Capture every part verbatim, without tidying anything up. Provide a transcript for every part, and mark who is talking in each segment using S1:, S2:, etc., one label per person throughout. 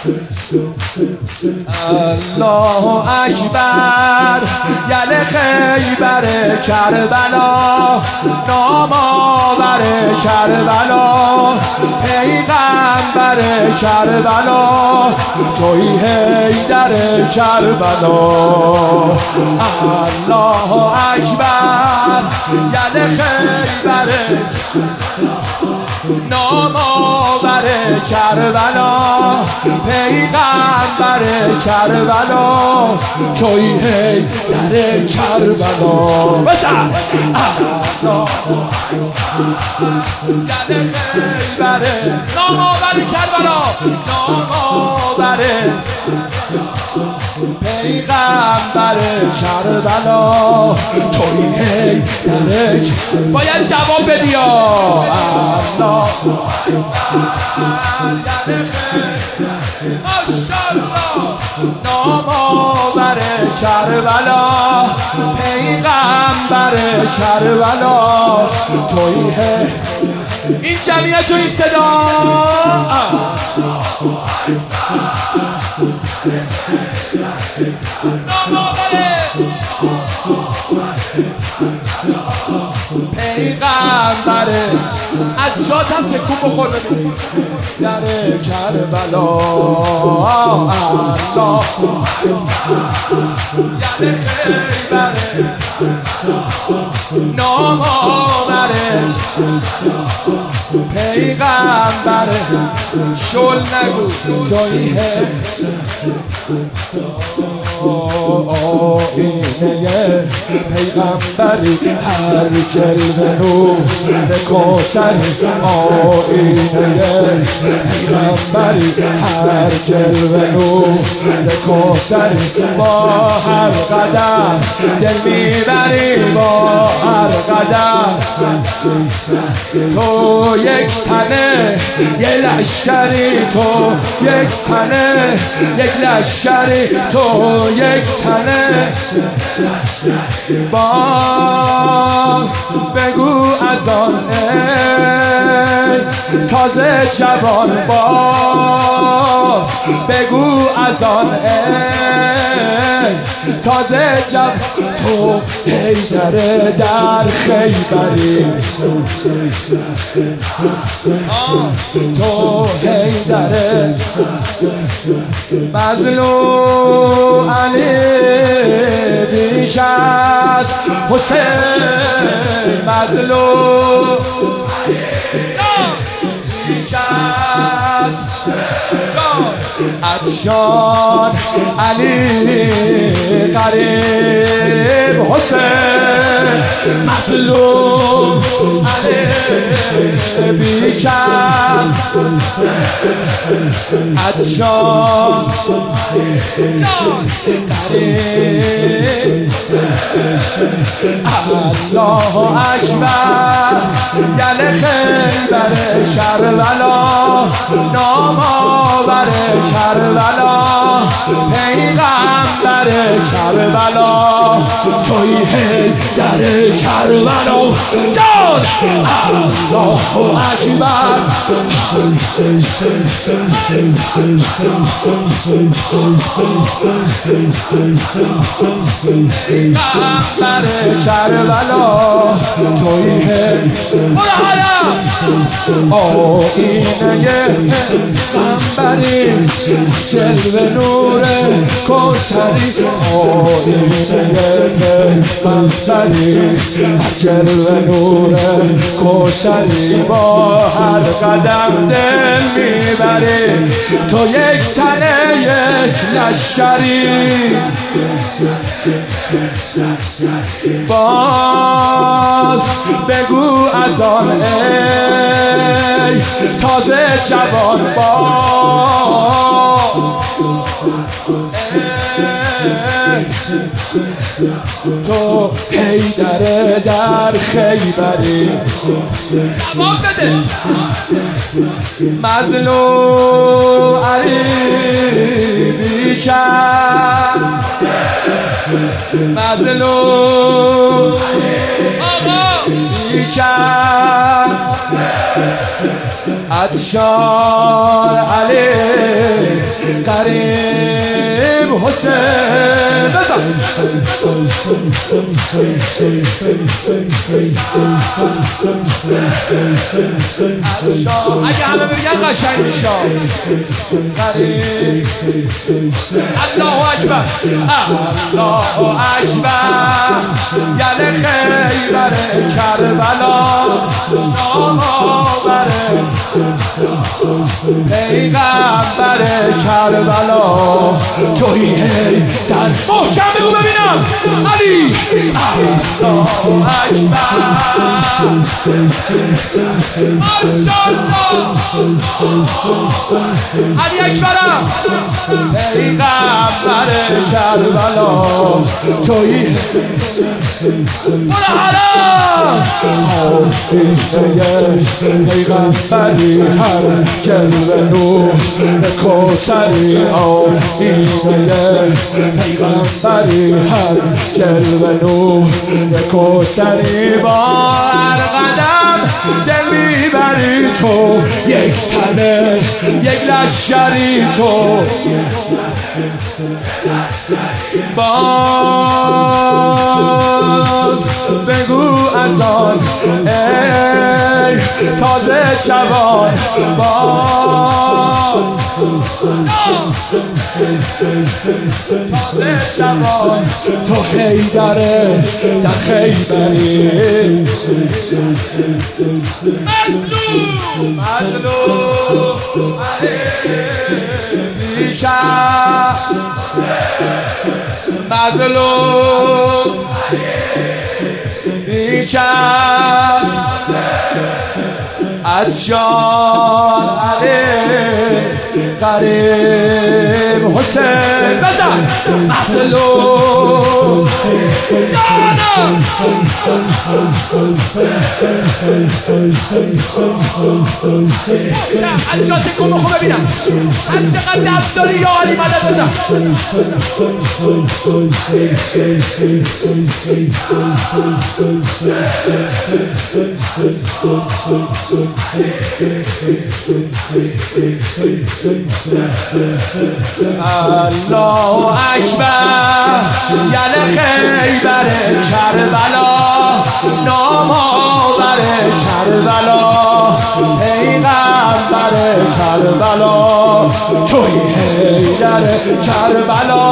S1: الله اکبر یل خیبر کربلا نام آور کربلا پیغمبر کربلا توی حیدر کربلا الله اکبر یل خیبر نام آور کربلا پیغمبر کربلا توی حیدر کربلا بسر الله یل خیبر نام آور کربلا نام آور پیغمبر کربلا توی حیدر باید جواب بدی الله ماشاءالله نام آور کربلا پیغمبر کربلا توی این جمعیت و این صدا نام آور پیغمبره از جاتم تکون بخور ببین در کربلا الله یل خیبره نام آوره پیغمبره شل نگو توی آینه پیغمبری هر جلوه نور کوثری آینه پیغمبری هر جلوه نور کوثری با هر قدم دل میبری با هر قدم تو یک تنه یه لشکری تو یک تنه یک لشکری تو یک تنه با بگو از آن ای تازه جوان باز بگو از آن ای تازه جوان تو حیدر در خیبری تو حیدر مظلوم علی بیکس حسین مظلوم بیکس عطشان علی قریب حسین مظلوم علی بیکس عطشان قریب الله اکبر یل خیبر کربلا نام آور کربلا پیغمبر کربلا توی حیدر کربلا داد الله اکبر پیغمبر کربلا توی حیدر آینه پیغمبری جلوه نور کوثری آینه پیغمبری جلوه نور کوثری با هر قدم دل میبری تو یک تنه یک لشکری باز بگو از آن ای تازه جوان باز تو حیدر در خیبری جواب بده مظلوم علی بیکس مظلوم آقا بیکس عطشان علی قریب حسین بزن اگه همه بگن قشنگ میشه قریب الله اکبر الله اکبر یعنی خیبر کربلا آمر پیغمبر کربلا توی هی در محکم بگو ببینم علی الله اکبر ماشاءالله علی اکبرم پیغمبر کربلا توی برو حرام پیغمبری هر جلوه نور کوثری آینه پیغمبری هر جلوه نور کوثری با هر قدم دل میبری تو یک تنه یک لشکری تو باز بگو از آن ای تازه جوان باز تازه جوان تو حیدره در خیبری مظلوم مظلوم بیکر مظلوم بیکر عطشان علی قریب حسین بزن مظلوم جانم از جا تکون بخون ببینم از چقدر دست داری یا علی مدد بزن الله اکبر یل خیبر کربلا نام آور کربلا پیغمبر کربلا توی حیدر کربلا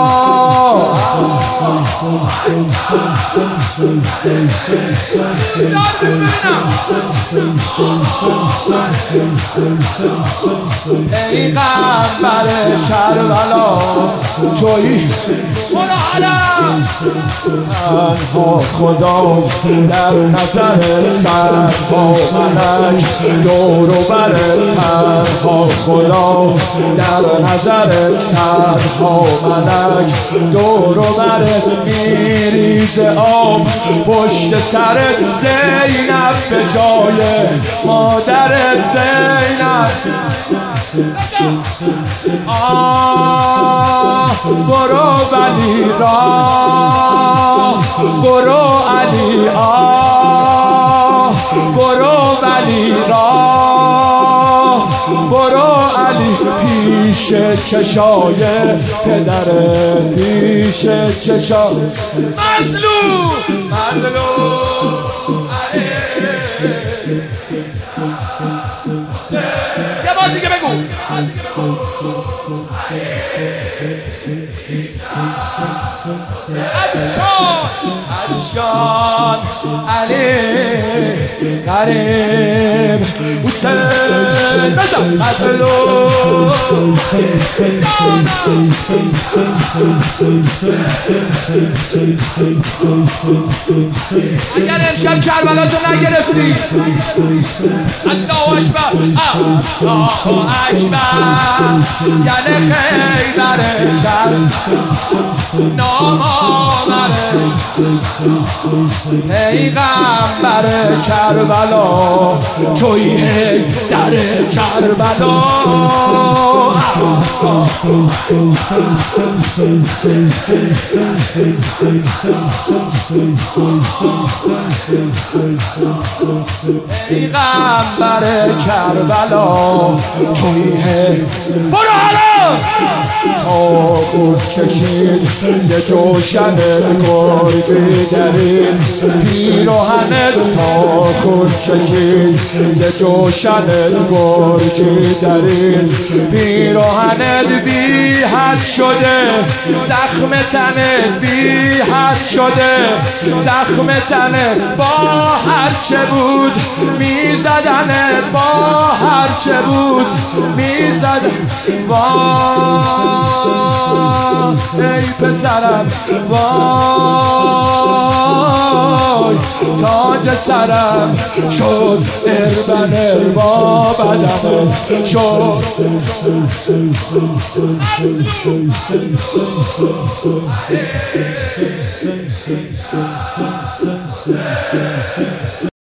S1: پیغمبر کربلا توی برو علم تنها خدا در نظر سرها ملک دور و بر تنها خدا در نظر سرها ملک دور و بر میریز آب پشت سرت زینب به جای مادرت زینب آه برو ولی راه برو علی آه برو ولی راه برو علی پیش چشای پدر پیش چشای مظلوم مظلوم یه بار دیگه بگو عطشان عطشان علی قریب حسین بزن مظلوم اگر امشب کربلا تو نگرفتی الله اکبر الله اکبر یعنی خیبر کرد نام آمره پیغمبر کربلا توی در کربلا پیغمبر کربلا توی برو حالا
S2: تا خوب چکید یه جوشن گرگی درین پیراهنت تا خوب چکید یه جوشن گرگی درین پیراهنت بی حد شده زخم تنت بی حد شده زخم تنت با هرچه بود میزدنت با هرچه بود میزدن وای ای پسرم وای تاج سرم شد اربن اربا بدنم شد